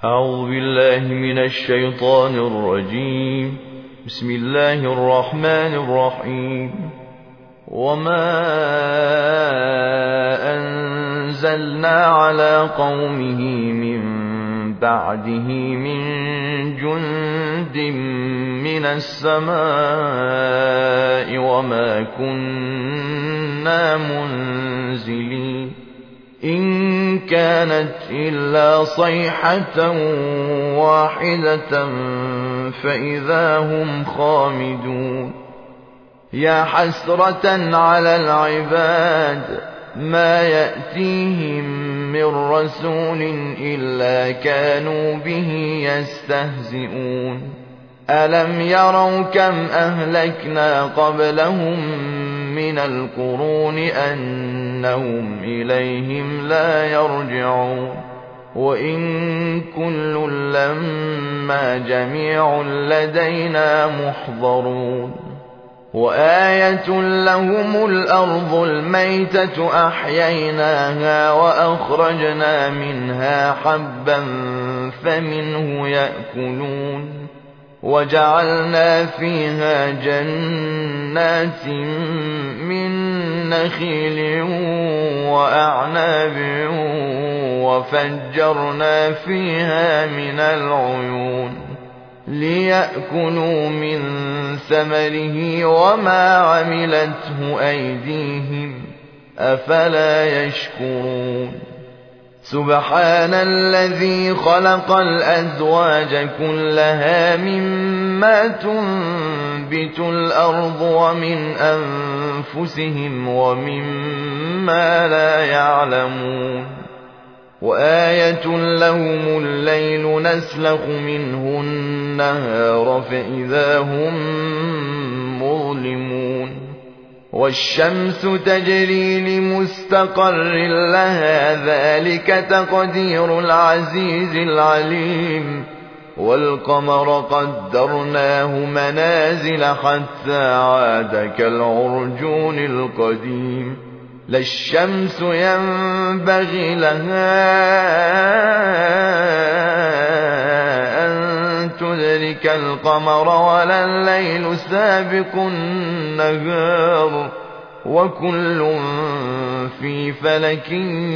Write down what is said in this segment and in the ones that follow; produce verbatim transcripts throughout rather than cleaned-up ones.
أعوذ بالله من الشيطان الرجيم. بسم الله الرحمن الرحيم. وما أنزلنا على قومه من بعده من جند من السماء وما كنا منزلين إن كانت إلا صيحة واحدة فإذا هم خامدون. يا حسرة على العباد ما يأتيهم من رسول إلا كانوا به يستهزئون. ألم يروا كم أهلكنا قبلهم من القرون أنهم إليهم لا يرجعون. وإن كل لما جميع لدينا محضرون. وآية لهم الأرض الميتة أحييناها وأخرجنا منها حبا فمنه يأكلون. وجعلنا فيها جنات من نخيل وأعناب وفجرنا فيها من العيون ليأكلوا من ثمره وما عملته أيديهم أفلا يشكرون. سبحان الذي خلق الأزواج كلها مما تنبت الأرض ومن أنفسهم ومما لا يعلمون. وآية لهم الليل نسلخ منه النهار فإذا هم مظلمون. والشمس تجري لمستقر لها ذلك تقدير العزيز العليم. والقمر قدرناه منازل حتى عاد كالعرجون القديم. لا الشمس ينبغي لها أن تدرك القمر ولا الليل سابق النهار وكل في فلك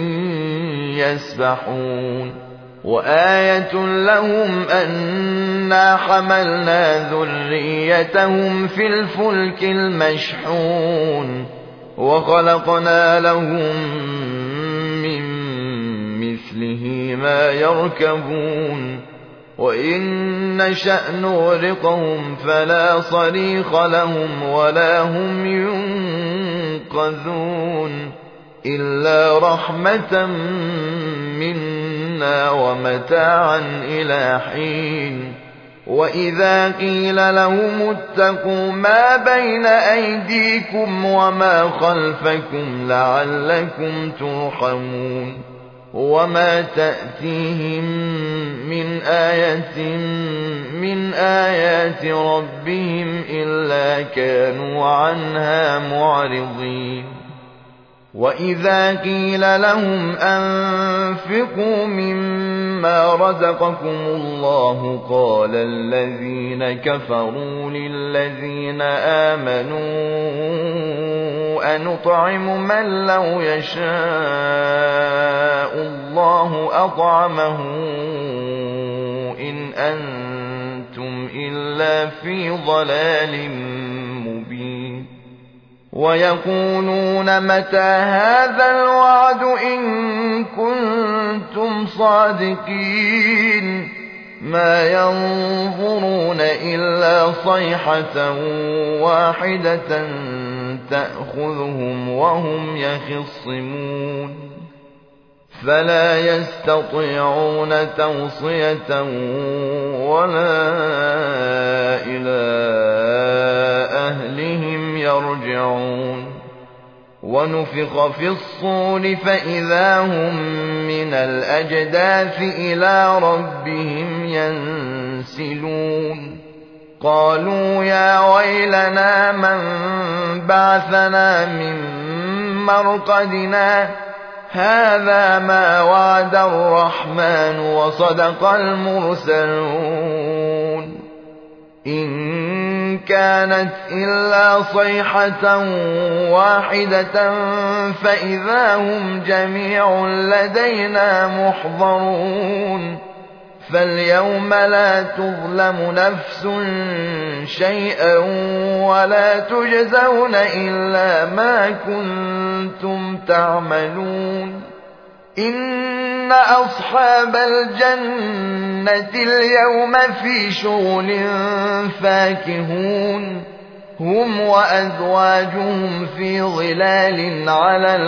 يسبحون. وآية لهم أنا حملنا ذريتهم في الفلك المشحون وخلقنا لهم من مثله ما يركبون. وإن نشأ نغرقهم فلا صريخ لهم ولا هم ينقذون إلا رحمة منا ومتاعا إلى حين. وإذا قيل لهم اتقوا ما بين أيديكم وما خلفكم لعلكم ترحمون. وما تأتيهم من آية من آيات ربهم إلا كانوا عنها معرضين. وإذا قيل لهم أنفقوا مما رزقكم الله قال الذين كفروا للذين آمنوا أنطعم من لو يشاء الله أطعمه إن أنتم إلا في ضلال مبين. ويقولون متى هذا الوعد إن كنتم صادقين. ما ينظرون إلا صيحة واحدة تأخذهم وهم يخصمون فلا يستطيعون توصية ولا إلى أهلهم يرجعون. ونفخ في الصور فإذا هم من الأجداث إلى ربهم ينسلون. قالوا يا ويلنا من بعثنا من مرقدنا هذا ما وعد الرحمن وصدق المرسلون إن كانت إلا صيحة واحدة فإذا هم جميع لدينا محضرون فاليوم لا تظلم نفس شيئا ولا تجزون إلا ما كنتم تعملون إن أصحاب الجنة اليوم في شغل فاكهون هم وأزواجهم في ظلال على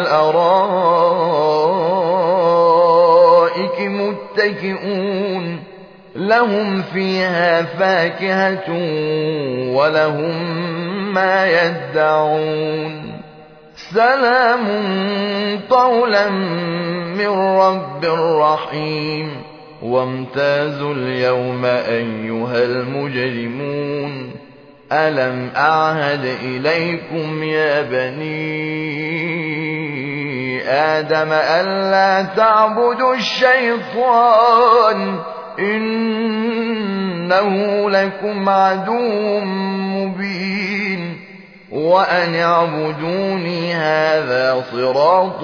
الأرائك متكئون لهم فيها فاكهة ولهم ما يدعون سلام قولا من رب رحيم وامتازوا اليوم أيها المجرمون ألم أعهد إليكم يا بني آدم ألا تعبدوا الشيطان إنه لكم عدو مبين وأن اعبدوني هذا صراط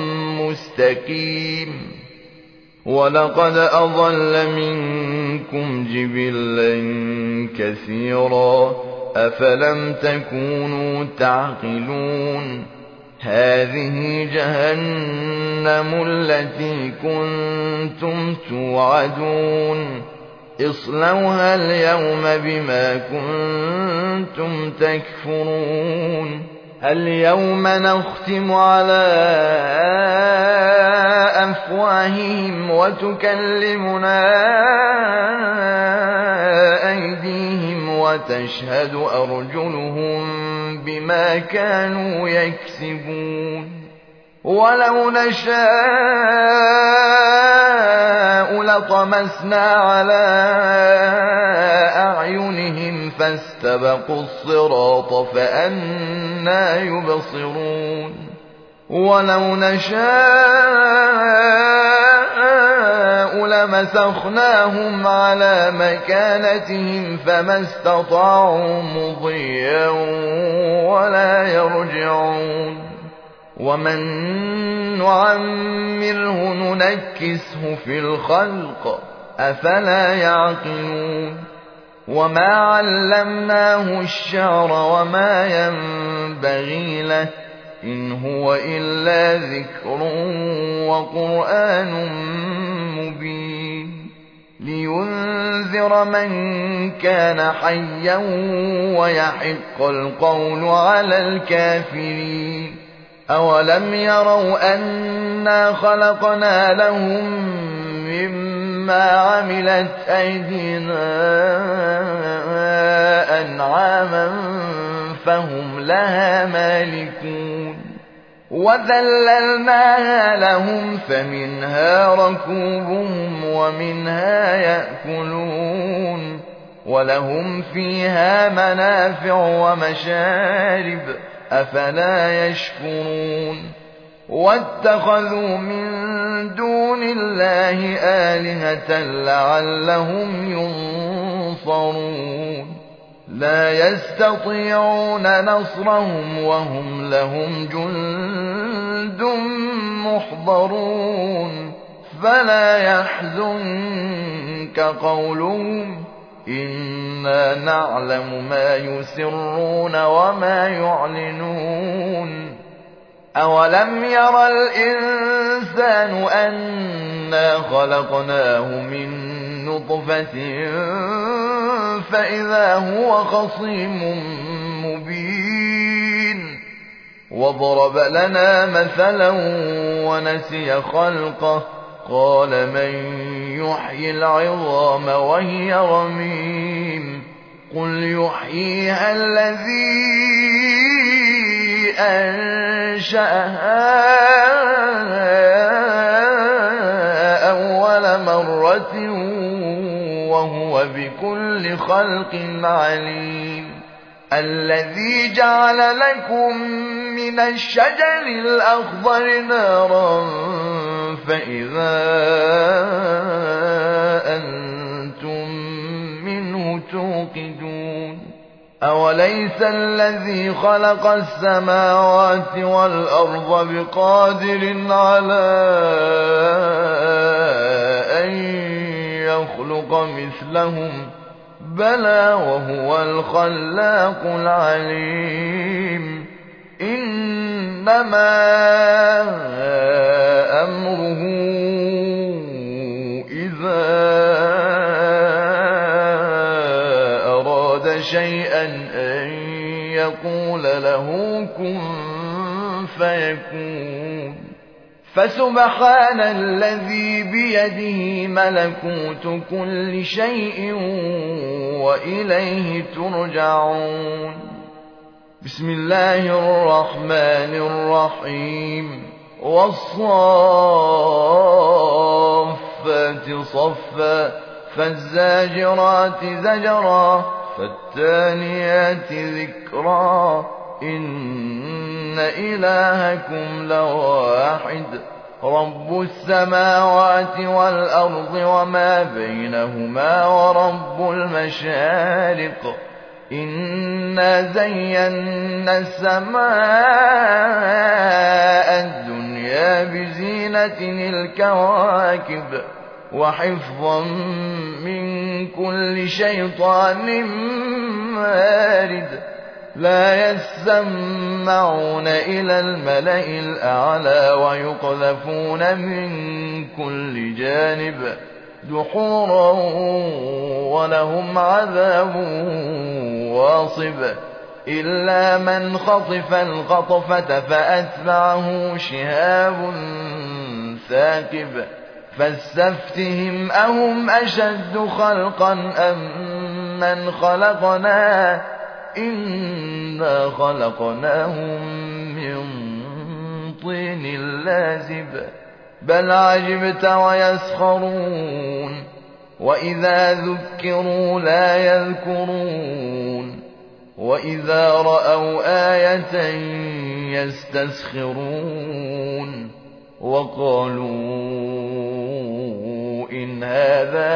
مستقيم ولقد أضل منكم جبلا كثيرا أفلم تكونوا تعقلون هذه جهنم التي كنتم توعدون اصلوها اليوم بما كنتم تكفرون اليوم نختم على أفواههم وتكلمنا أيديهم وتشهد أرجلهم بما كانوا يكسبون ولو نشاء لطمسنا على أعينهم فاستبقوا الصراط فأنى يبصرون ولو نشاء لمسخناهم على مكانتهم فما استطاعوا مضيا ولا يرجعون ومن نعمره ننكسه في الخلق أفلا يعقلون وما علمناه الشعر وما ينبغي له إن هو إلا ذكر وقرآن مبين لينذر من كان حيا ويحق القول على الكافرين أولم يروا أنا خلقنا لهم مما عملت أيدينا أنعاما فهم لها مالكون وذللناها لهم فمنها ركوبهم ومنها يأكلون ولهم فيها منافع ومشارب أفلا يشكرون واتخذوا من دون الله آلهة لعلهم ينصرون لا يستطيعون نصرهم وهم لهم جند محضرون فلا يحزنك قولهم إنا نعلم ما يسرون وما يعلنون أولم ير الإنسان أنا خلقناه من نطفة فإذا هو خصيم مبين وضرب لنا مثلا ونسي خلقه قال من يحيي العظام وهي رميم قل يحييها الذي أنشأها أول مرة وهو بكل خلق عليم الذي جعل لكم من الشجر الأخضر نارا فإذا أنتم منه توقدون أوليس الذي خلق السماوات والأرض بقادر على أن يخلق مثلهم بلى وهو الخلاق العليم إنما أمره إذا أراد شيئا أن يقول له كن فيكون فسبحان الذي بيده ملكوت كل شيء وإليه ترجعون بسم الله الرحمن الرحيم والصافات صفا فالزاجرات زجرا فالتاليات ذكرا إن إلهكم لواحد رب السماوات والأرض وما بينهما ورب المشارق إنا زينا السماء الدنيا بزينة الكواكب وحفظا من كل شيطان مارد لا يسمعون إلى الملأ الأعلى ويقذفون من كل جانب دحورا ولهم عذاب واصب إلا من خطف الخطفة فأتبعه شهاب ثاقب فاستفتهم أهم أشد خلقا أم من خلقنا إنا خلقناهم من طين لازب بل عجبت ويسخرون وإذا ذكروا لا يذكرون وإذا رأوا آية يستسخرون وقالوا إن هذا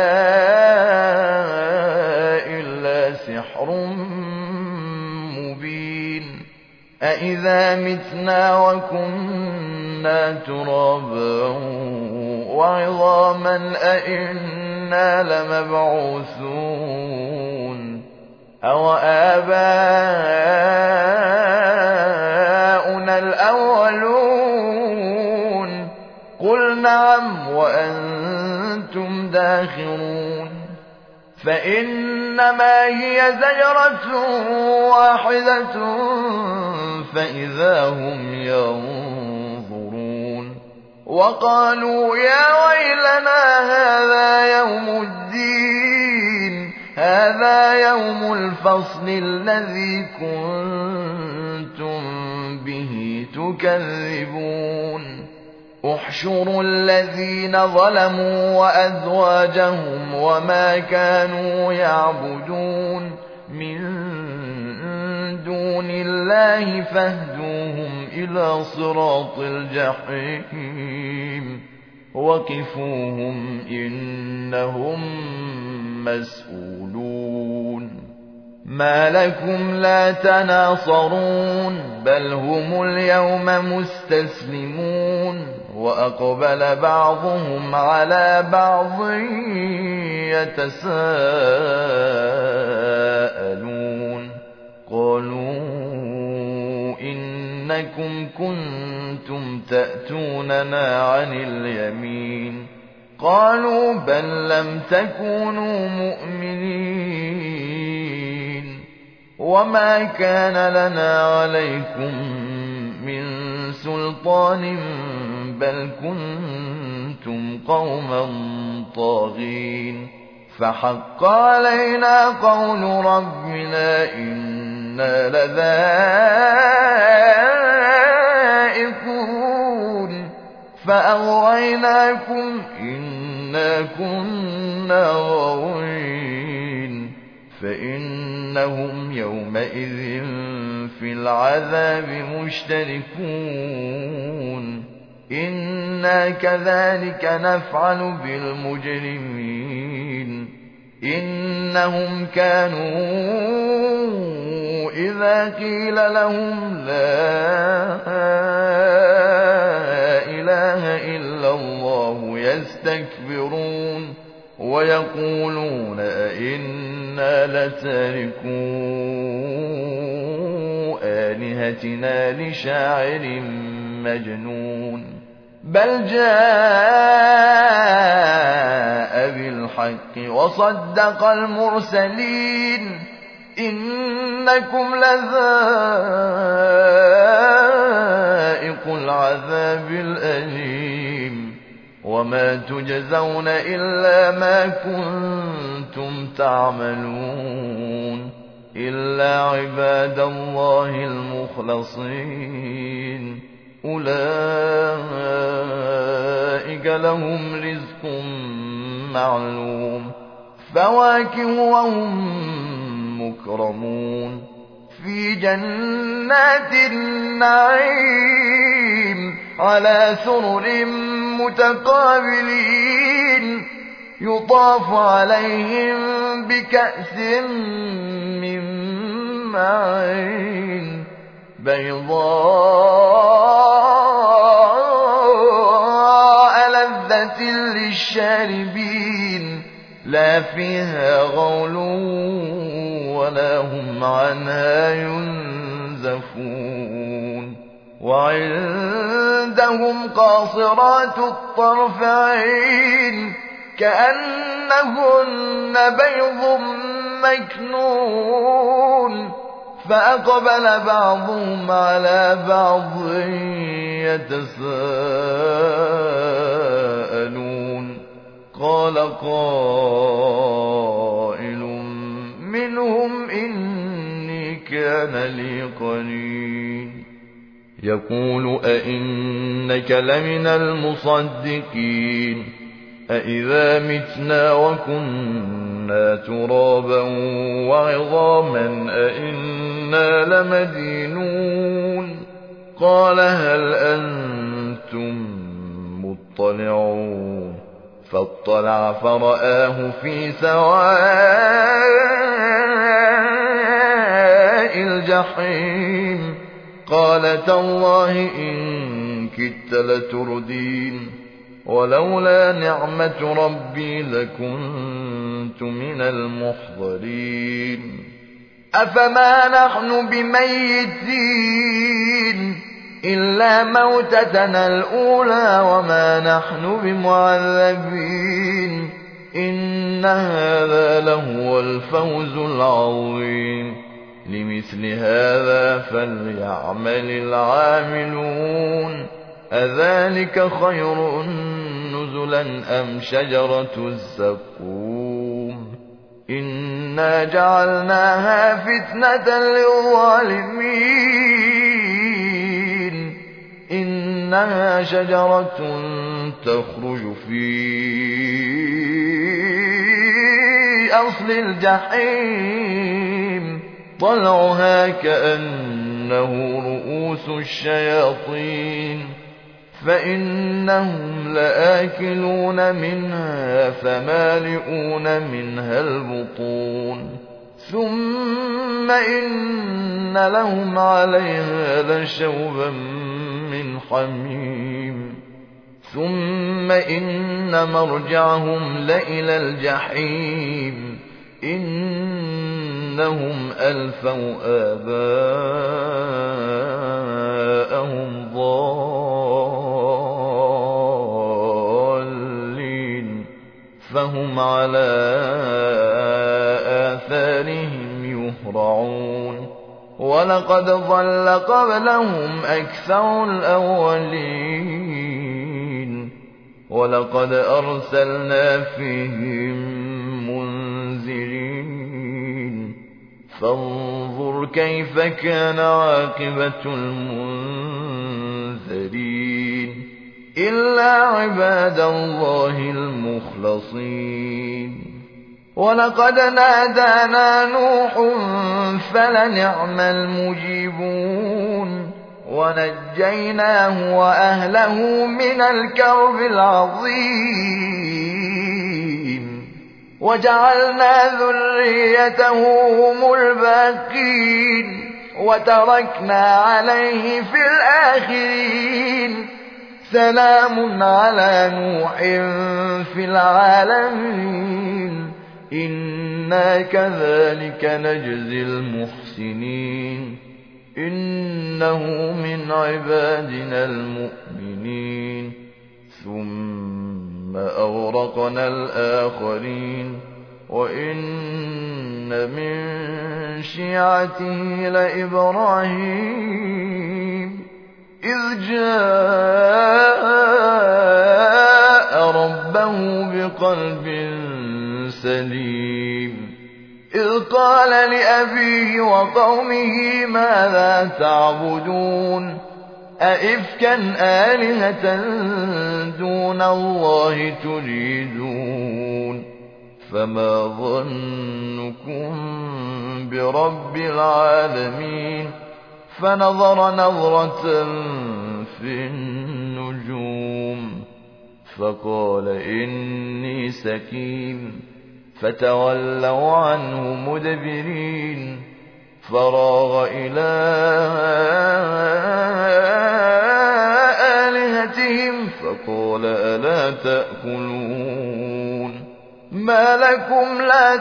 إلا سحر مبين أإذا متنا وكنا ترابا وعظاما أإنا لمبعوثون أو آباؤنا الأولون قل نعم وأنتم داخرون فإنما هي زجرة واحدة فإذا هم ينظرون وقالوا يا ويلنا هذا يوم الدين هذا يوم الفصل الذي كنتم به تكذبون احشروا الذين ظلموا وأزواجهم وما كانوا يعبدون من دون الله فاهدوهم إلى صراط الجحيم وقفوهم إنهم مسؤولون ما لكم لا تناصرون بل هم اليوم مستسلمون وأقبل بعضهم على بعض يتساءلون قالوا إنكم كنتم تأتوننا عن اليمين قالوا بل لم تكونوا مؤمنين وما كان لنا عليكم من سلطان بل كنتم قوما طاغين فحق علينا قول ربنا إنا لذائقون فأغويناكم إنا كنا غاوين فإنهم يومئذ في العذاب مشتركون إنا كذلك نفعل بالمجرمين إنهم كانوا إذا قيل لهم لا إله إلا الله يستكبرون ويقولون أئنا لتاركو آلهتنا لشاعر مجنون بل جاء بالحق وصدق المرسلين إنكم لذائق العذاب الأليم وما تجزون إلا ما كنتم تعملون إلا عباد الله المخلصين أولئك لهم رزق معلوم فواكه وهم مكرمون في جنات النعيم على سرر متقابلين يطاف عليهم بكأس من معين بيضاء لذة للشاربين لا فيها غول ولا هم عنها ينزفون وعندهم قاصرات الطرف عين كأنهن بيض مكنون فأقبل بعضهم على بعض يتساءلون قال قائل منهم إني كان لي قرين يقول أئنك لمن المصدقين أئذا متنا وكنا ترابا وعظاما أئنا لمدينون قال هل أنتم مطلعون فاطلع فرآه في سواء الجحيم قال تالله إن كدت لتردين ولولا نعمة ربي لكنت من المحضرين أفما نحن بميتين إلا موتتنا الأولى وما نحن بمعذبين إن هذا لهو الفوز العظيم لمثل هذا فليعمل العاملون أذلك خير نزلا أم شجرة الزقوم إنا جعلناها فتنة للظالمين إنها شجرة تخرج في أصل الجحيم طلعها كأنه رؤوس الشياطين فإنهم لآكلون منها فمالئون منها البطون ثم إن لهم عليها لشوبا من حميم ثم إن مرجعهم لإلى الجحيم إنهم ألفوا آباءهم ضالين فهم على آثارهم يهرعون ولقد ضل قبلهم أكثر الأولين ولقد أرسلنا فيهم منذرين فانظر كيف كان عاقبة المنذرين إلا عباد الله المخلصين ولقد نادانا نوح فلنعم المجيبون ونجيناه وأهله من الكرب العظيم وجعلنا ذريته هم الباقين وتركنا عليه في الآخرين سلام على نوح في العالمين إنا كذلك نجزي المحسنين إنه من عبادنا المؤمنين ثم أورقنا الآخرين وإن من شيعته لإبراهيم إذ جاء ربه بقلب سليم إذ قال لأبيه وقومه ماذا تعبدون أئفكا آلهة دون الله تريدون فما ظنكم برب العالمين فنظر نظرة في النجوم فقال إني سكين فتولوا عنه مدبرين فراغ إلى آلهتهم فقال ألا تأكلون ما لكم لا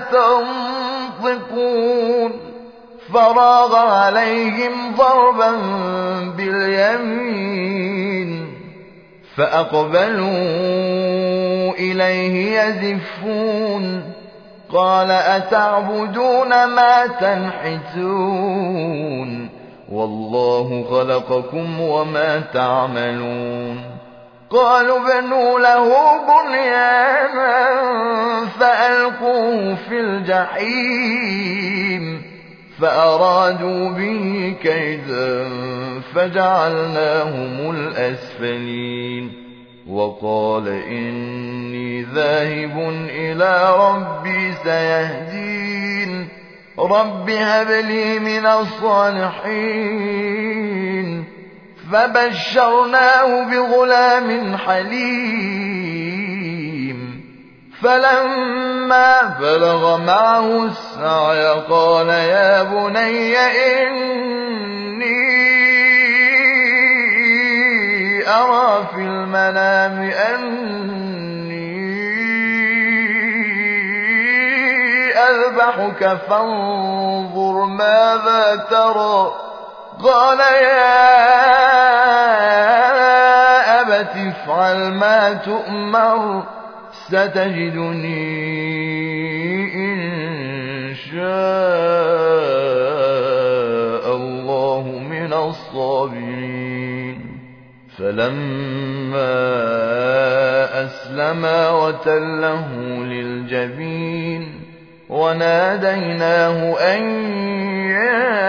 تنطقون فراغ عليهم ضربا باليمين فأقبلوا إليه يزفون قال أتعبدون ما تنحتون والله خلقكم وما تعملون قالوا بنوا له بنيانا فألقوه في الجحيم فأرادوا به كيدا فجعلناهم الأسفلين وقال إني ذاهب إلى ربي سيهدين رب هب لي من الصالحين فبشرناه بغلام حليم فلما بلغ معه السعي قال يا بني إني أرى في المنام أني أذبحك فانظر ماذا ترى قال يا أبت افعل ما تؤمر ستجدني إن شاء الله من الصابرين فلما أسلما وتله للجبين وناديناه أن يا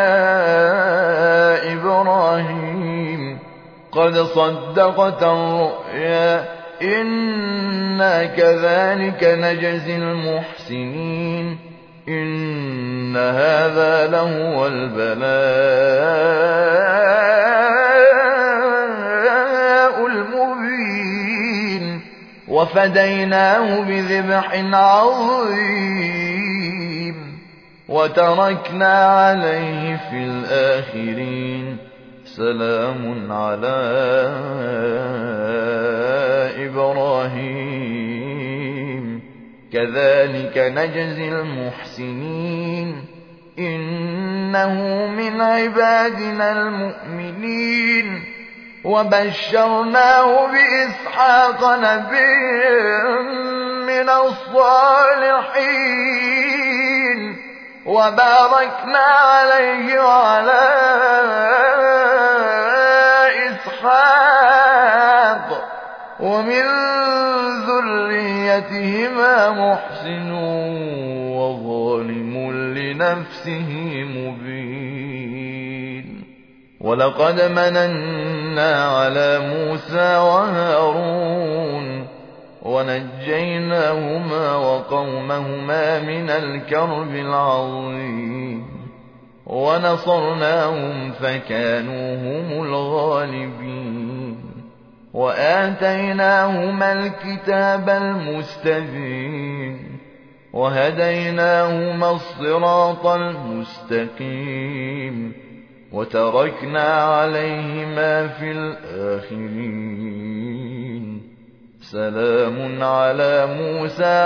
إبراهيم قد صدقت الرؤيا إنا كذلك نجزي المحسنين إن هذا لهو البلاء المبين وفديناه بذبح عظيم وتركنا عليه في الآخرين سلام على إبراهيم كذلك نجزي المحسنين إنه من عبادنا المؤمنين وبشرناه بإسحاق نبيا من الصالحين وباركنا عليه وعلى إسحاق ومن ذريتهما محسن وظالم لنفسه مبين ولقد مننا على موسى وهارون ونجيناهما وقومهما من الكرب العظيم ونصرناهم فكانوا هم الغالبين وآتيناهما الكتاب المستبين وهديناهما الصراط المستقيم وتركنا عليهما في الآخرين سلام على موسى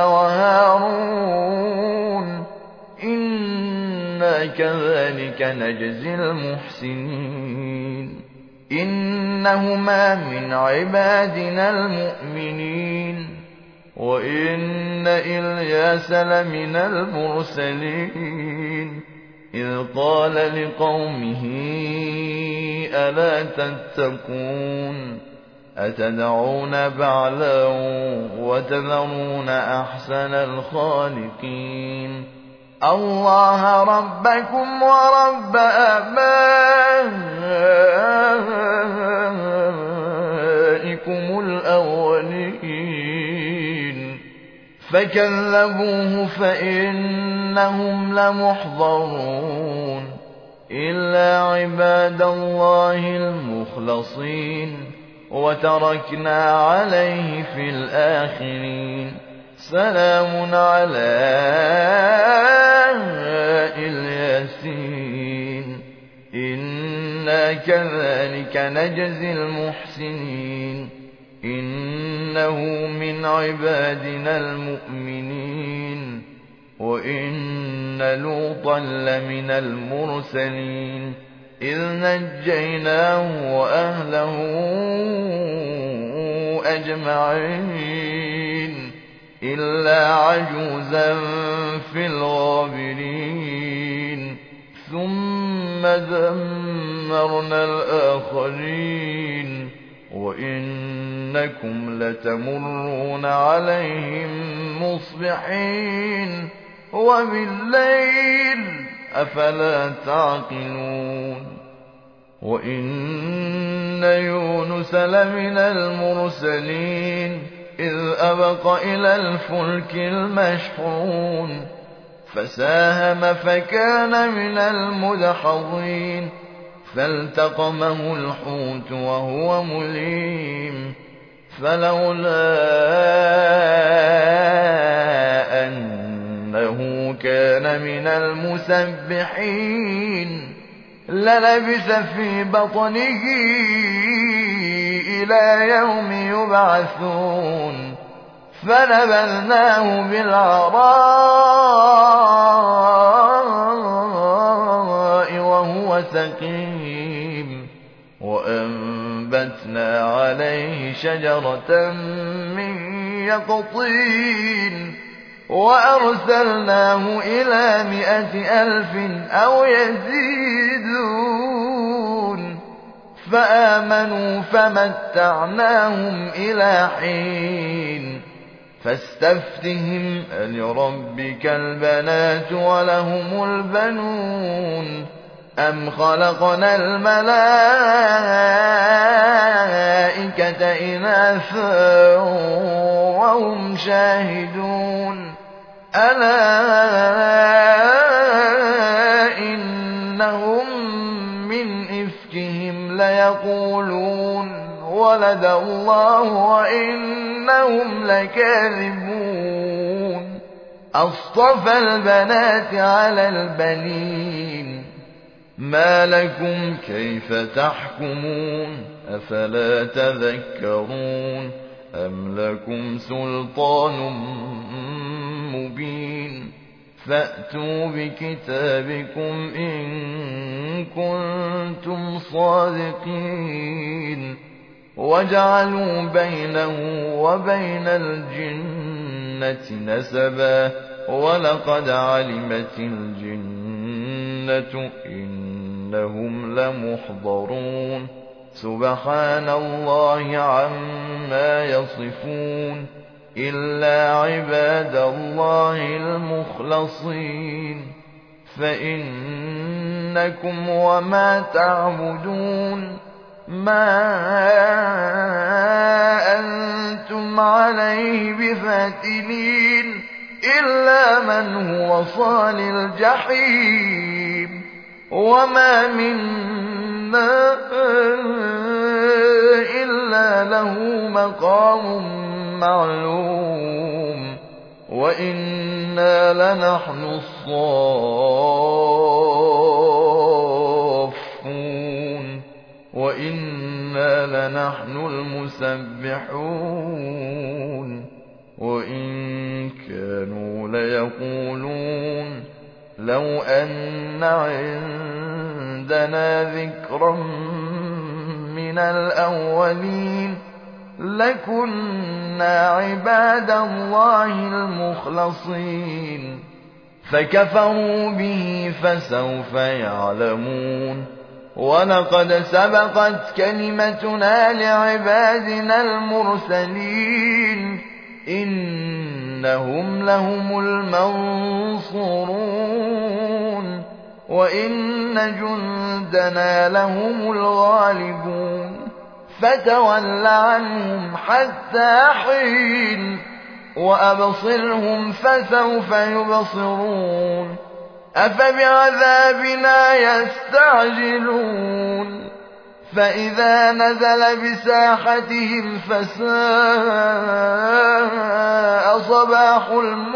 وهارون إنا كذلك نجزي المحسنين إنهما من عبادنا المؤمنين وإن إلياس لمن المرسلين إذ قال لقومه ألا تتقون أتدعون بعلا وتذرون أحسن الخالقين الله ربكم ورب آبائكم الأولين فكذبوه فإنهم لمحضرون إلا عباد الله المخلصين وتركنا عليه في الآخرين سلام على الياسين إنا كذلك نجزي المحسنين إنه من عبادنا المؤمنين وإن لوطا لمن المرسلين إذ نجيناه وأهله أجمعين إلا عجوزا في الغابرين ثم دمرنا الآخرين وإنكم لتمرون عليهم مصبحين وبالليل أفلا تعقلون وإن يونس لمن المرسلين إذ أبق إلى الفلك المشحون فساهم فكان من المدحضين فالتقمه الحوت وهو مليم فلولا أنه كان من المسبحين للبث في بطنه إلى يوم يبعثون فنبذناه بالعراء وهو سقيم وأنبتنا عليه شجرة من يقطين وأرسلناه إلى مائة ألف أو يزيدون فآمنوا فمتعناهم إلى حين فاستفتهم ألربك البنات ولهم البنون أم خلقنا الملائكة إناثا وهم شاهدون ألا إنهم من إفكهم ليقولون ولد الله وإنهم لكاذبون أصطفى البنات على البنين ما لكم كيف تحكمون أفلا تذكرون أم لكم سلطان مبين فأتوا بكتابكم إن كنتم صادقين وجعلوا بينه وبين الجنة نسبا ولقد علمت الجنة إنهم لمحضرون سبحان الله عما يصفون إلا عباد الله المخلصين فإنكم وما تعبدون ما أنتم عليه بفاتنين إلا من هو صال الجحيم وما منا إلا له مقام معلوم وإنا لنحن الصافون وإنا لنحن المسبحون وإن كانوا ليقولون لو أن عندنا ذكرا من الأولين لكنا عباد الله المخلصين فكفروا به فسوف يعلمون ولقد سبقت كلمتنا لعبادنا المرسلين إنهم لهم المنصورون وإن جندنا لهم الغالبون فتول عنهم حتى حين وأبصرهم فسوف يبصرون أفبعذابنا يستعجلون فإذا نزل بساحتهم فساء صباح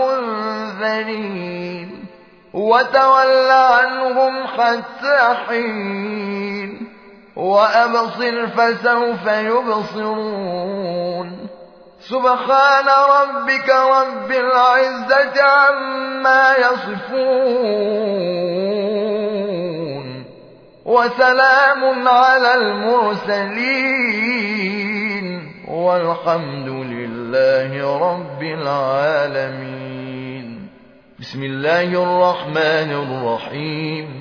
المنذرين وتول عنهم حتى حين وأبصر فسوف يبصرون سبحان ربك رب العزة عما يصفون وسلام على المرسلين والحمد لله رب العالمين. بسم الله الرحمن الرحيم.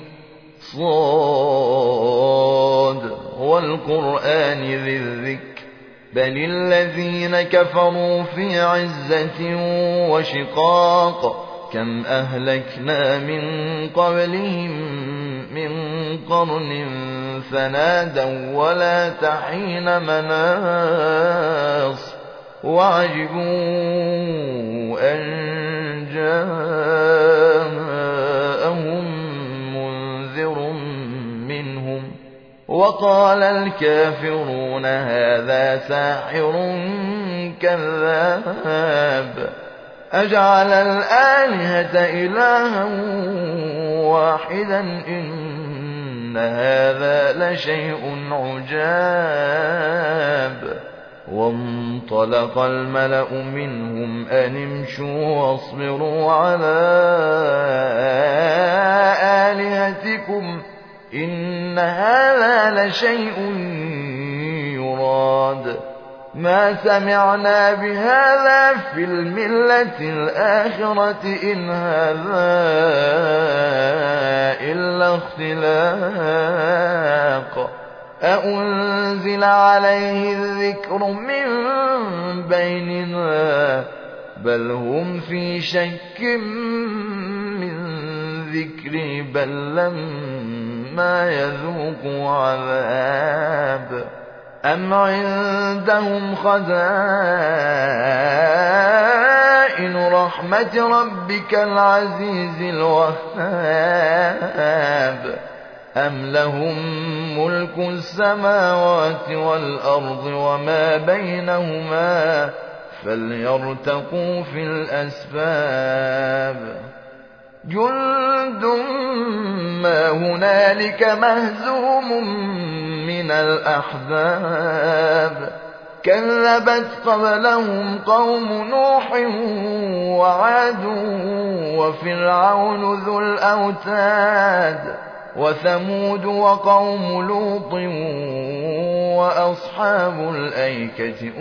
صاد والقرآن ذي الذكر بل الذين كفروا في عزة وشقاق كم أهلكنا من قبلهم من قرن فنادوا ولا تحين مناص وعجبوا أن جاءهم منذر منهم وقال الكافرون هذا ساحر كذاب أجعل الآلهة إلها واحدا إن هذا لشيء عجاب. وانطلق الملأ منهم أن امشوا واصبروا على آلهتكم إن هذا لشيء يراد ما سمعنا بهذا في الملة الآخرة إن هذا إلا اختلاق أأنزل عليه الذكر من بيننا بل هم في شك من ذكري بل لما يذوقوا عذاب أم عندهم خزائن رحمة ربك العزيز الوهاب أم لهم ملك السماوات والأرض وما بينهما فليرتقوا في الأسباب جند ما هنالك مهزوم من الأحزاب كذبت قبلهم قوم نوح وعاد وفرعون ذو الأوتاد وثمود وقوم لوط وأصحاب الأيكة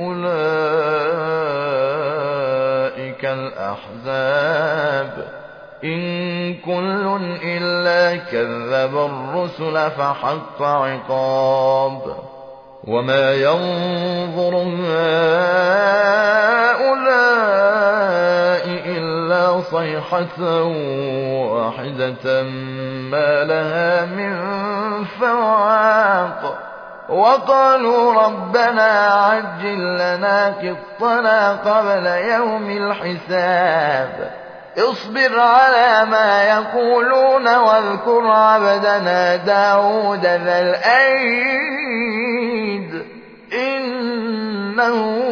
أولئك الأحزاب إن كل إلا كذب الرسل فحق عقاب وما ينظر هؤلاء إلا صيحة واحدة ما لها من فواق وقالوا ربنا عجل لنا قطنا قبل يوم الحساب اصبر على ما يقولون واذكر عبدنا داود ذا الأيد إنه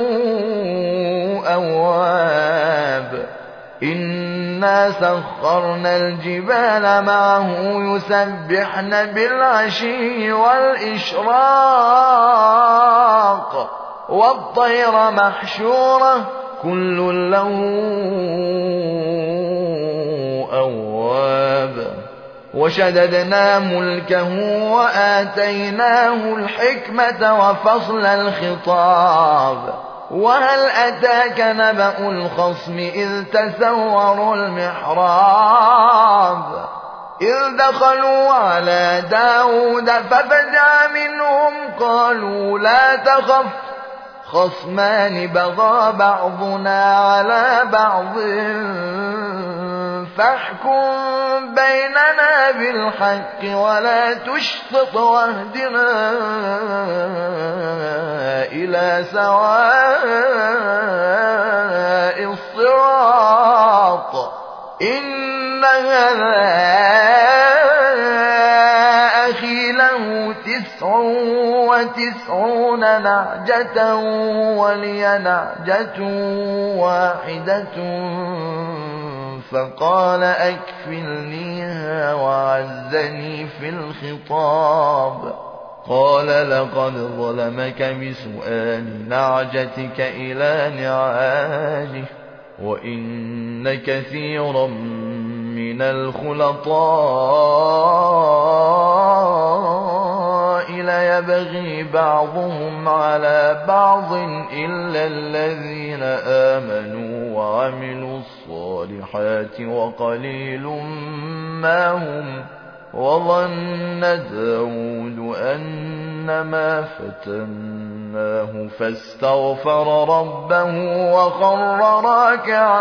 أواب إنا سخرنا الجبال معه يسبحن بالعشي والإشراق والطير محشورة كل له أواب وشددنا ملكه وآتيناه الحكمة وفصل الخطاب وهل أتاك نبأ الخصم إذ تسوروا المحراب إذ دخلوا على داود ففزع منهم قالوا لا تخف خصمان بغى بعضنا على بعض فاحكم بيننا بالحق ولا تشطط واهدنا إلى سواء الصراط إن هذا أخي له تسع وتسعون نعجة ولي نعجة واحدة فقال أكفلنيها وعزني في الخطاب قال لقد ظلمك بسؤال نعجتك إلى نعاجه وإن كثيرا من الخلطاء ليبغي بعضهم على بعض إلا الذين آمنوا وعملوا الصالحات وقليل ما هم وظن داود أنما فتناه فاستغفر ربه وخر راكعا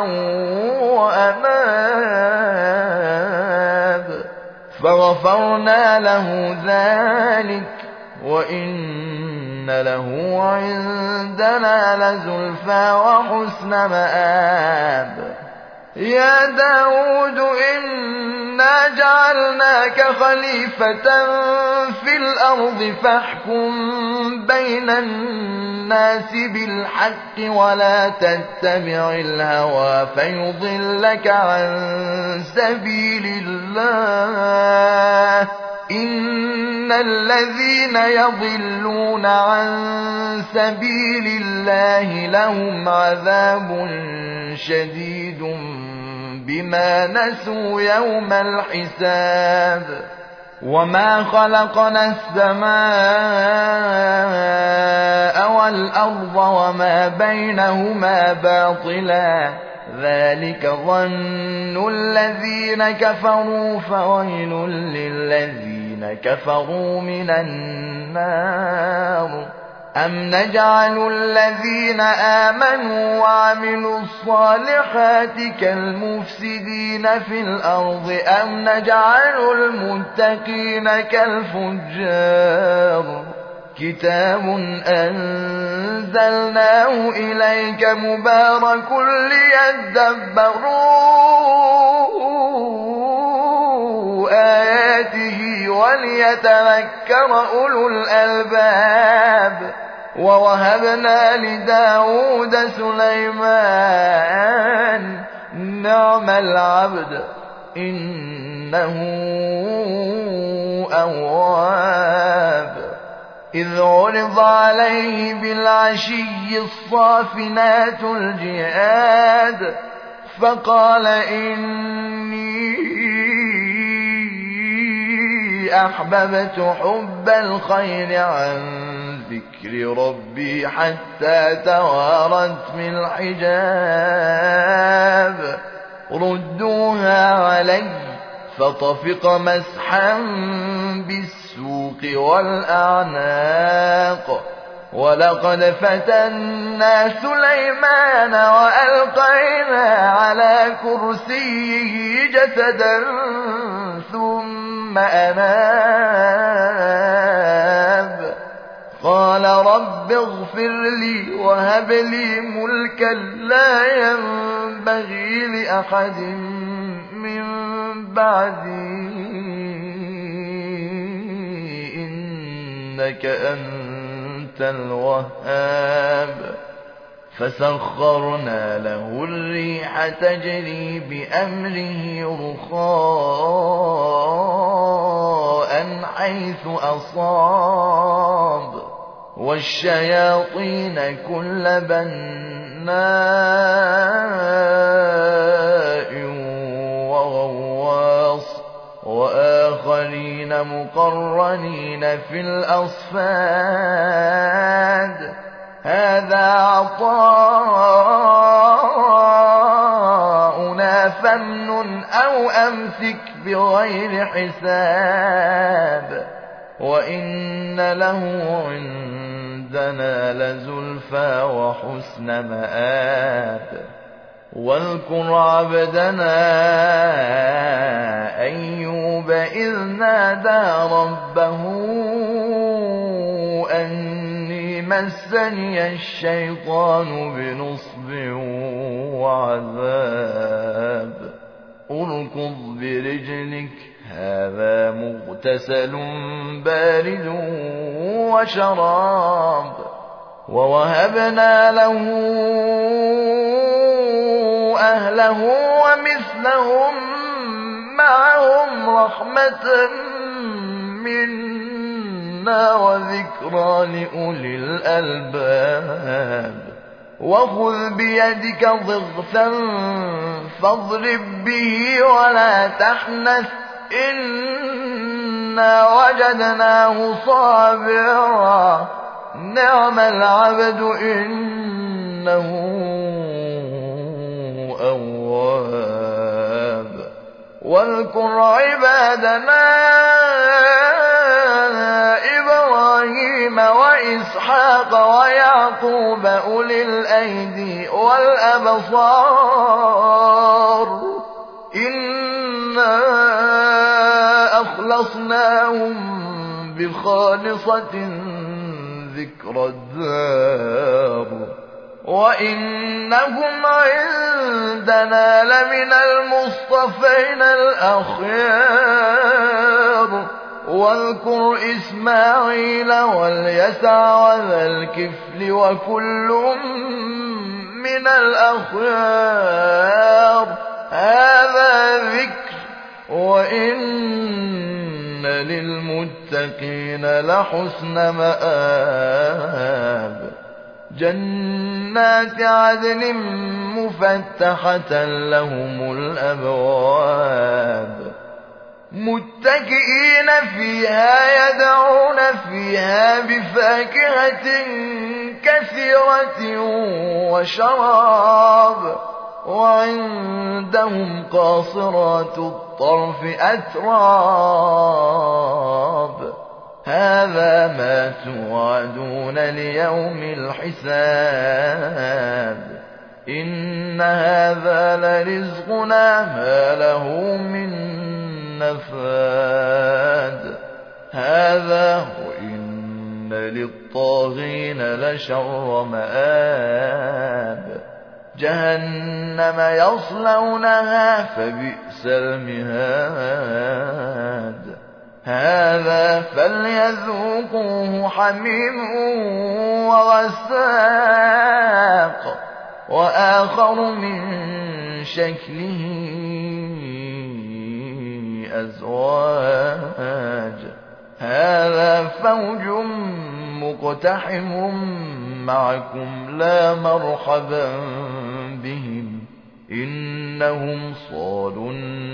وأناب فغفرنا له ذلك وإن له عندنا لزلفى وحسن مآب يا داود إنا جعلناك خليفة في الأرض فاحكم بين الناس بالحق ولا تتبع الهوى فيضلك عن سبيل الله إن الذين يضلون عن سبيل الله لهم عذاب شديد بما نسوا يوم الحساب وما خلقنا السماء والأرض وما بينهما باطلا ذلك ظن الذين كفروا فويل للذين كفروا من النار أم نجعل الذين آمنوا وعملوا الصالحات كالمفسدين في الأرض أم نجعل المتقين كالفجار كتاب أنزلناه إليك مبارك ليدبروا آياته وليتذكر أولو الألباب ووهبنا لداود سليمان نعم العبد إنه أواب إذ عرض عليه بالعشي الصافنات الجياد فقال إني أحببت حب الخير عن ذكر ربي حتى توارت من الحجاب ردوها علي فطفق مسحا بالسوق والأعناق ولقد فتنا سليمان وألقينا على كرسيه جسدا ثم أناب رب اغفر لي وهب لي ملكا لا ينبغي لأحد من بعدي إنك أنت الوهاب فسخرنا له الريح تجري بأمره رخاء حيث أصاب والشياطين كل بناء وغواص وآخرين مقرنين في الأصفاد هذا عطاؤنا فامنن أو أمسك بغير حساب وإن له عندنا لزلفى وحسن مآب واذكر عبدنا أيوب إذ نادى ربه أني مسني الشيطان بنصب وعذاب اركض برجلك هذا مغتسل بارد وشراب ووهبنا له أهله ومثلهم معهم رحمة منا وذكرى لأولي الألباب وخذ بيدك ضغثا فاضرب به ولا تحنث إنا وجدناه صابرا نعم العبد إنه أواب واذكر عبادنا إبراهيم وإسحاق ويعقوب أولي الأيدي والأبصار إنا أخلصناهم بخالصة ذكر الدار وإنهم عندنا لمن المصطفين الأخيار واذكر إسماعيل واليسع وذا الكفل وكل من الأخيار هذا ذكر وإن للمتقين لحسن مآب جنات عدن مفتحة لهم الأبواب متكئين فيها يدعون فيها بفاكهة كثيرة وشراب وعندهم قاصرات الطرف أتراب هذا ما توعدون ليوم الحساب إن هذا لرزقنا ما له من نفاد هذا وإن للطاغين لشر مآب جهنم يصلونها فبئس المهاد هذا فليذوقوه حميم وغساق وآخر من شكله أزواج هذا فوج مقتحم معكم لا مرحبا بهم إنهم صالوا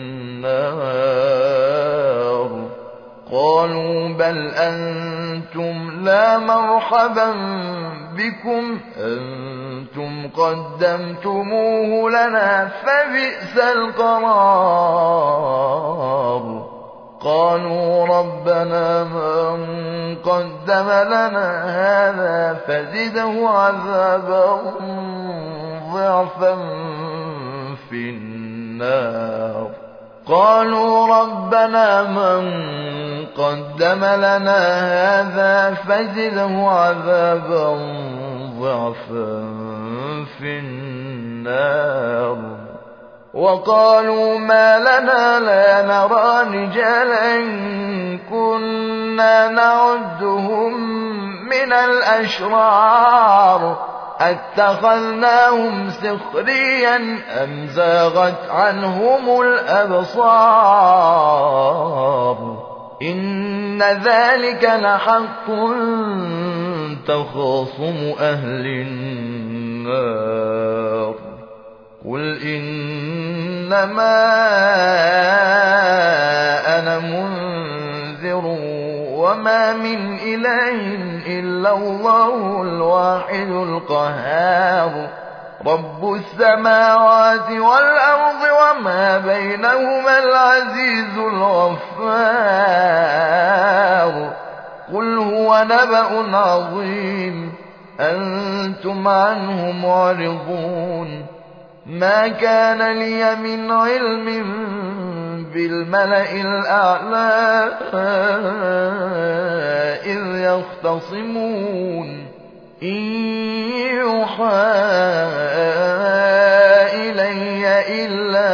النار قالوا بل أنتم لا مرحبا بكم أنتم قدمتموه لنا فبئس القرار قالوا ربنا من قدم لنا هذا فزده عذابا ضعفا في النار قالوا ربنا من قدم لنا هذا فزده عذابا ضعفا في النار. وقالوا ما لنا لا نرى رجالا كنا نعدهم من الأشرار أتخذناهم سخريا أم زاغت عنهم الأبصار إن ذلك لحق تخاصم أهل النار. قل إنما أنا منذر وما من إله إلا الله الواحد القهار رب السماوات والأرض وما بينهما العزيز الغفار. قل هو نبأ عظيم أنتم عنه معرضون. ما كان لي من علم بالملأ الأعلى إذ يختصمون إن يوحى إلي إلا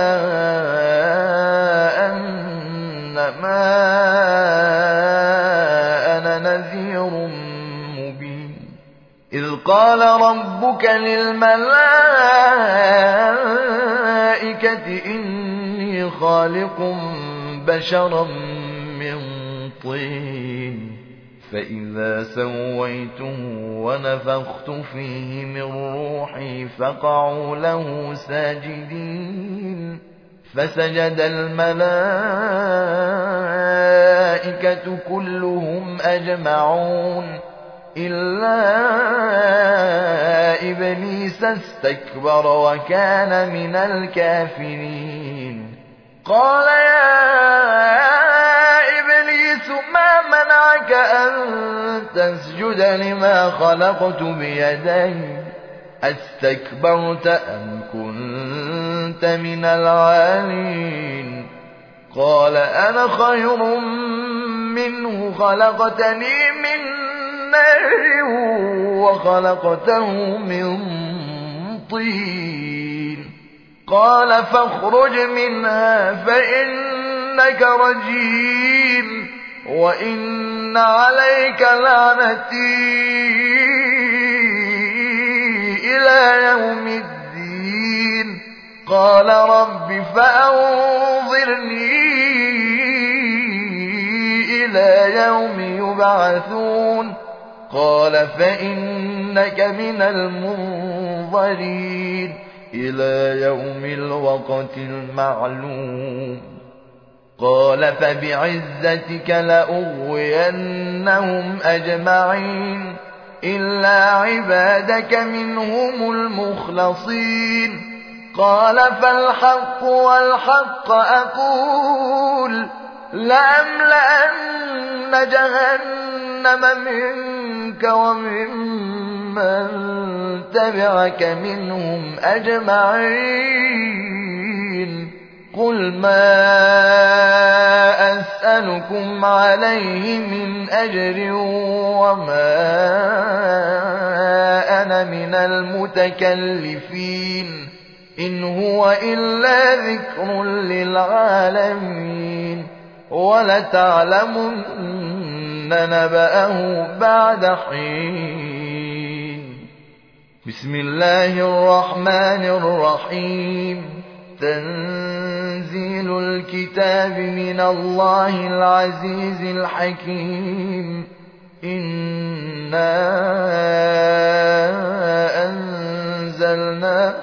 أنما أنا نذير مبين. إذ قال ربك للملائكة إني خالق بشرا من طين فإذا سويته ونفخت فيه من روحي فقعوا له ساجدين. فسجد الملائكة كلهم أجمعون إلا إبليس استكبر وكان من الكافرين. قال يا إبليس ما منعك أن تسجد لما خلقت بيدي أستكبرت أم كنت من العالين؟ قال أنا خير منه خلقتني من نار وخلقته من طين. قال فاخرج منها فإنك رجيم وإن عليك لعنتي إلى يوم الدين. قال رب فأنظرني إلى يوم يبعثون. قال فإنك من المنظرين إلى يوم الوقت المعلوم. قال فبعزتك لأغوينهم أجمعين إلا عبادك منهم المخلصين. قال فالحق والحق أقول لأملأن جهنم منك وممن تبعك منهم أجمعين. قل ما أسألكم عليه من أجر وما أنا من المتكلفين إن هو إلا ذكر للعالمين ولتعلمن نبأه بعد حين. بسم الله الرحمن الرحيم. تنزيل الكتاب من الله العزيز الحكيم. إنا أنزلنا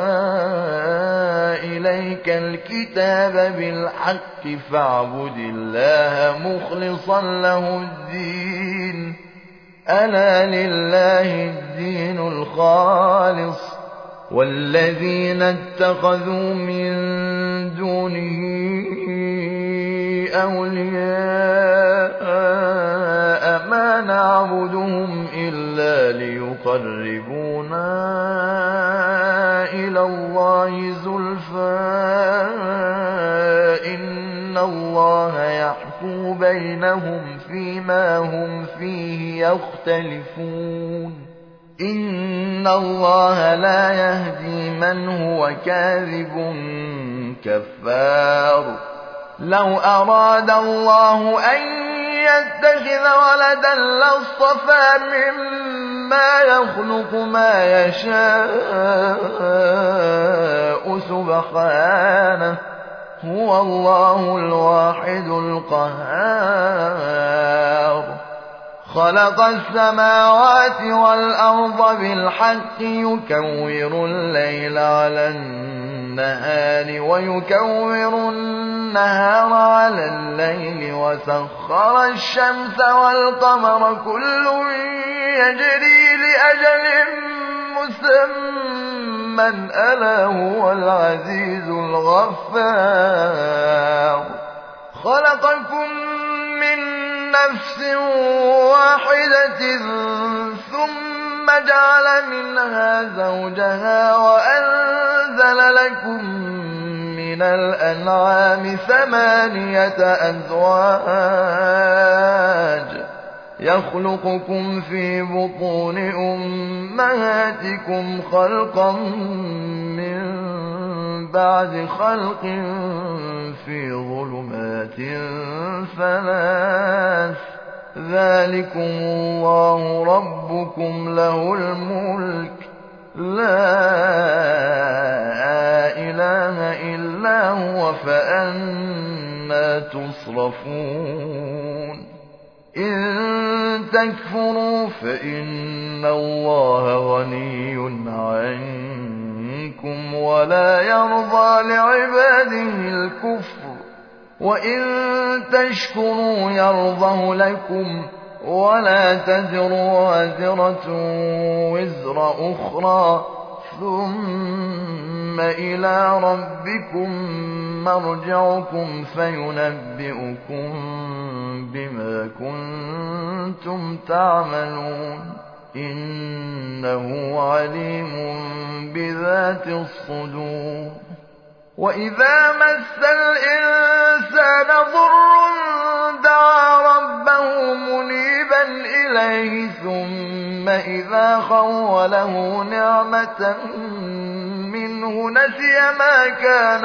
إليك الكتاب بالحق فاعبد الله مخلصا له الدين ألا لله الدين الخالص. والذين اتخذوا من دونه أولياء ما نعبدهم إلا ليقربونا إلى الله زلفى إن إن الله يحكم بينهم فيما هم فيه يختلفون إن الله لا يهدي من هو كاذب كفار لو أراد الله أن يتخذ ولدا لاصطفى مما يخلق ما يشاء سبحانه هو الله الواحد القهار خلق السماوات والأرض بالحق يكور الليل على النهار ويكور النهار على الليل وسخر الشمس والقمر كل يجري لأجل مسمى ألا هو العزيز الغفار خلقكم من نفس واحدة ثم جعل منها زوجها وأنزل لكم من الأنعام ثمانية أزواج يخلقكم في بطون أمهاتكم خلقا من بعد خلق في ظلمات ثلاث ذلكم الله ربكم له الملك لا إله إلا هو فأنى تصرفون إن تكفروا فإن الله غني عنكم ولا يرضى لعباده الكفر وإن تشكروا يرضه لكم ولا تزر وازرة وزر أخرى ثم إلى ربكم مرجعكم فينبئكم بما كنتم تعملون إنه عليم بذات الصدور وإذا مس الإنسان ضر دعا ربه منيبا إليه ثم إذا خوله نعمة منه نسي ما كان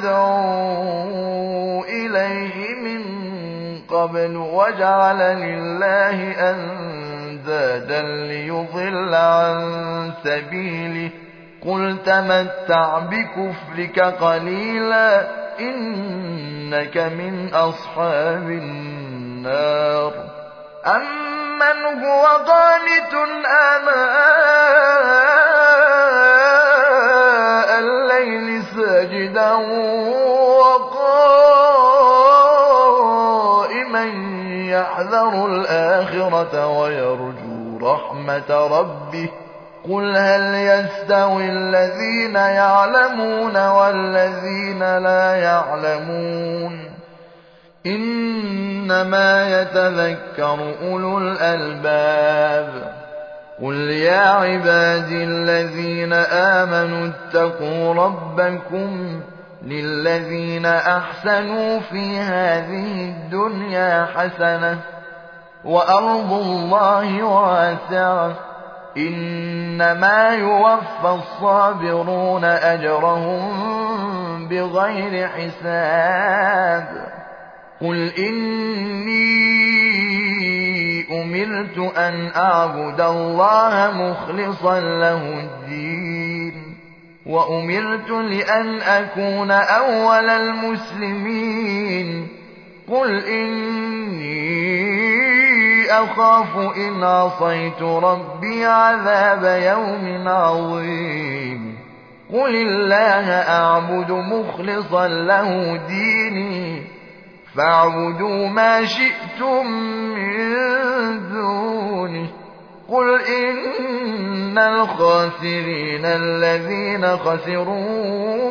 يدعو إليه من قبل وجعل لله أندادا ليضل عن سبيله قل تمتع بكفرك قليلا إنك من أصحاب النار أمن هو قانت آناء الليل ساجدا وقائما يحذر الآخرة ويرجو رحمة ربه قل هل يستوي الذين يعلمون والذين لا يعلمون إنما يتذكر أولو الألباب قل يا عبادي الذين آمنوا اتقوا ربكم للذين أحسنوا في هذه الدنيا حسنة وأرض الله واسعة إنما يوفى الصابرون أجرهم بغير حساب قل إني أمرت أن أعبد الله مخلصا له الدين وأمرت لأن أكون أول المسلمين قل إني أخاف إن عصيت ربي عذاب يوم عظيم قل الله أعبد مخلصا له ديني فاعبدوا ما شئتم من دونه قل إن الخاسرين الذين خسروا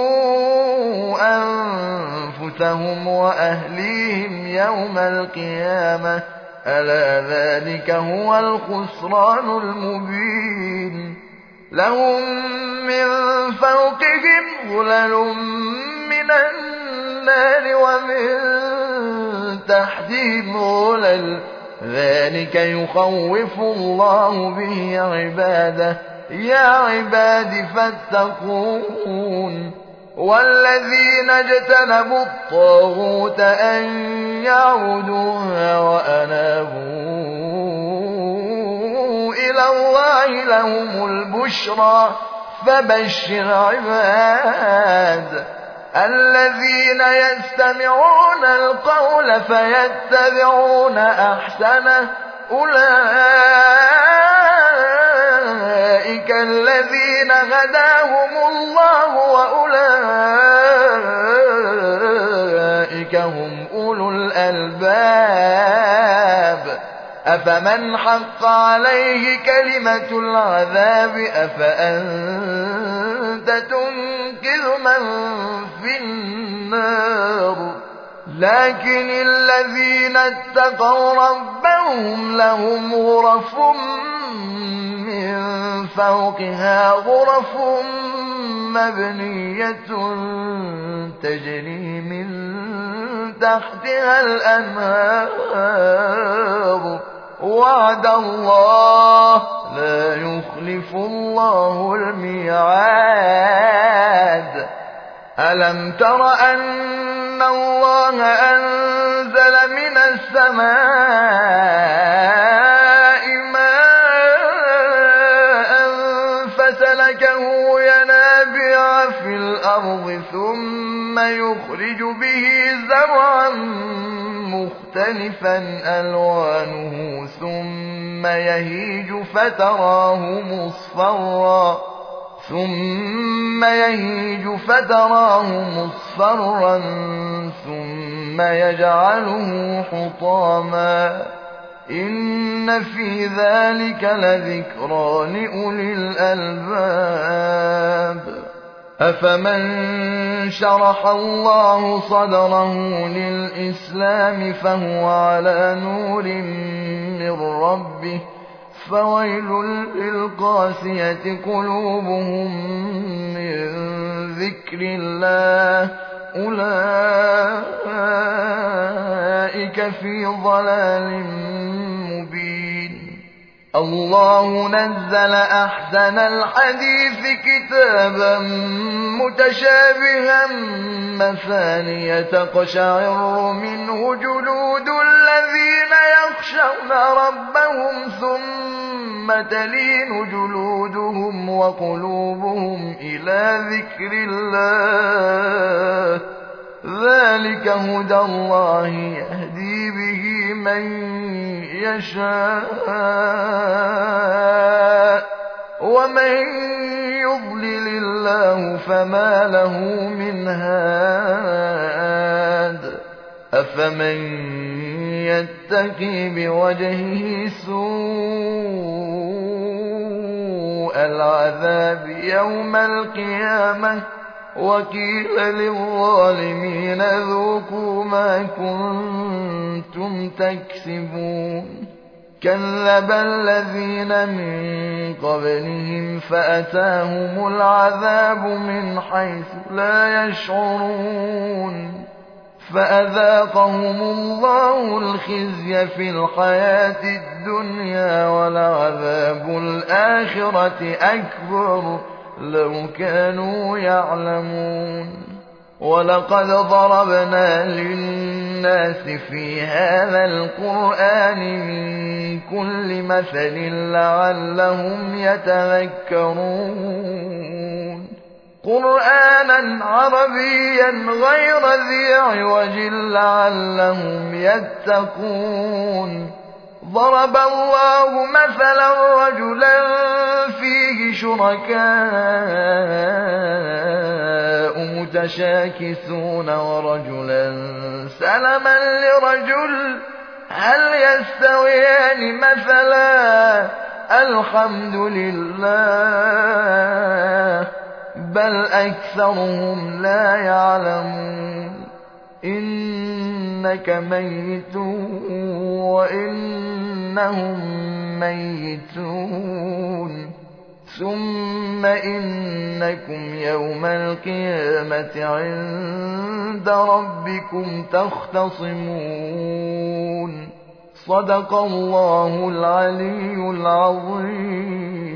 أنفسهم وأهليهم يوم القيامة ألا ذلك هو الخسران المبين لهم من فوقهم ظلل من النار النار ومن تحتهم غلل ذلك يخوف الله به عباده يا عباد فاتقون والذين اجتنبوا الطاغوت أن يعبدوها وأنابوا إلى الله لهم البشرى فبشر عباد الذين يستمعون القول فيتبعون أحسنه أولئك الذين هداهم الله وأولئك هم أولو الألباب أفمن حق عليه كلمة العذاب أفأنت تنقذ من في النار لكن الذين اتقوا ربهم لهم غرف من فوقها غرف مبنية تجري من تحتها الأنهار وعد الله لا يخلف الله الميعاد ألم تر أن الله أنزل من السماء ماء فسلكه ينابيع في الأرض ثم يخرج به زرعا مختلفا ألوانه ثم يهيج فتراه مصفرا ثم يهيج فتراه مصفرا ثم يجعله حطاما إن في ذلك لذكرى لأولي الألباب أفمن شرح الله صدره للإسلام فهو على نور من ربه فويل للقاسية قلوبهم من ذكر الله أولئك في ضلال مبين الله نزل أحسن الحديث كتابا متشابها مثانية تقشعر منه جلود الذين يخشون ربهم ثم تلين جلودهم وقلوبهم إلى ذكر الله ذلك هدى الله يهدي به من يشاء ومن يضلل الله فما له من هاد أفمن يتقي بوجهه سوء العذاب يوم القيامة وقيل للظالمين ذوقوا ما كنتم تكسبون كذب الذين من قبلهم فأتاهم العذاب من حيث لا يشعرون فأذاقهم الله الخزي في الحياة الدنيا ولعذاب الآخرة أكبر لو كانوا يعلمون ولقد ضربنا للناس في هذا القرآن من كل مثل لعلهم يتذكرون قرآنا عربيا غير ذي عوج لعلهم يتقون ضرب الله مثلا رجلا فيه شركاء متشاكسون ورجلا سلما لرجل هل يستويان مثلا الحمد لله بل أكثرهم لا يعلمون إنك ميت وإنهم ميتون ثم إنكم يوم القيامة عند ربكم تختصمون. صدق الله العلي العظيم.